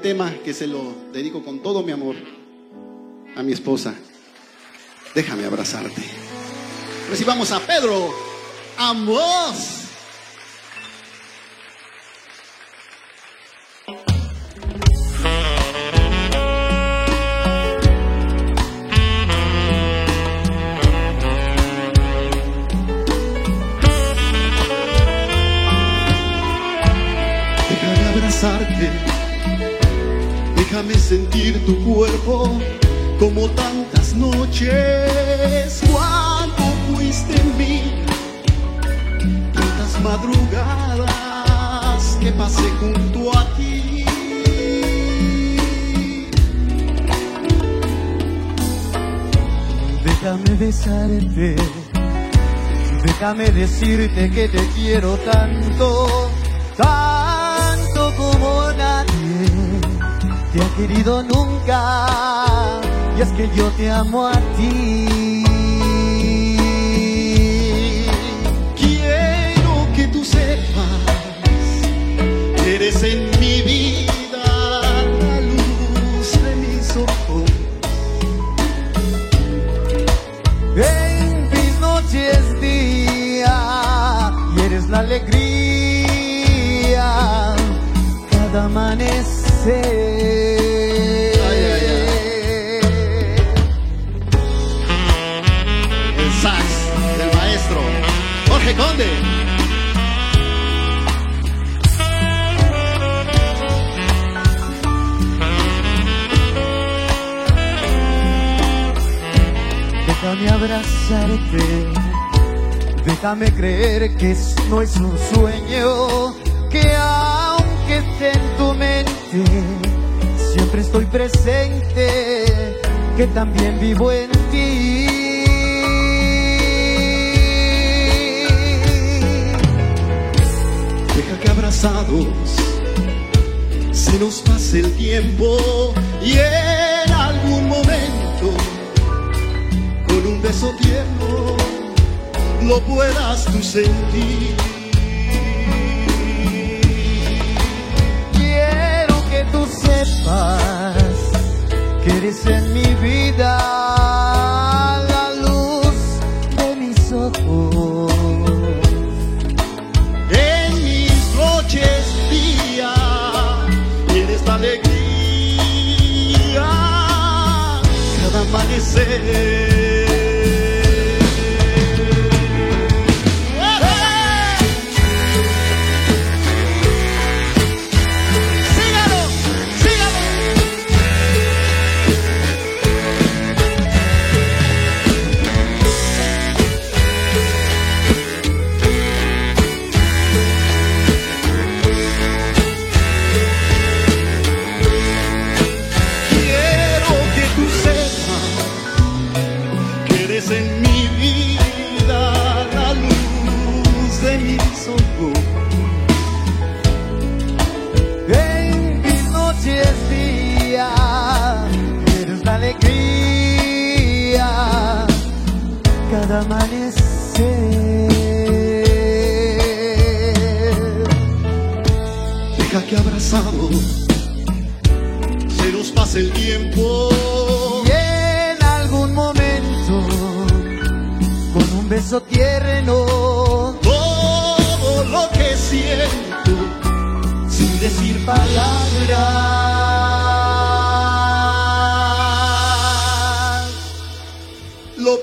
tema que se lo dedico con todo mi amor a mi esposa. Déjame abrazarte. Recibamos a Pedro Amós. Déjame abrazarte, déjame sentir tu cuerpo como tantas noches cuando fuiste en mí, tantas madrugadas que pasé junto a ti. Déjame besarte, déjame decirte que te quiero tanto, tanto como nadie te ha querido nunca, y es que yo te amo a ti. Quiero que tú sepas que eres en mi vida la luz de mis ojos. En mis noches día, y eres la alegría cada amanecer. El sax del maestro Jorge Conde. Déjame abrazarte, déjame creer que no es un sueño, que aunque esté en tu mente, siempre estoy presente, que también vivo en ti. Deja que abrazados se nos pase el tiempo y en algún momento con un beso tierno lo puedas tú sentir. Quiero que tú sepas que eres en mi vida la luz de mis ojos. En mis noches día eres la alegría cada amanecer. En mi vida la luz de mis ojos. En mis noches día eres la alegría cada amanecer. Deja que abrazados se nos pase el tiempo y en algún momento con un beso tierno todo lo que siento sin decir palabras lo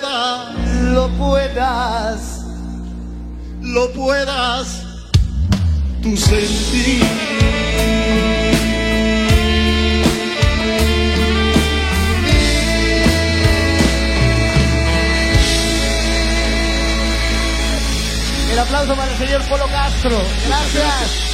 puedas tú sentir. El aplauso para el señor Polo Castro. Gracias.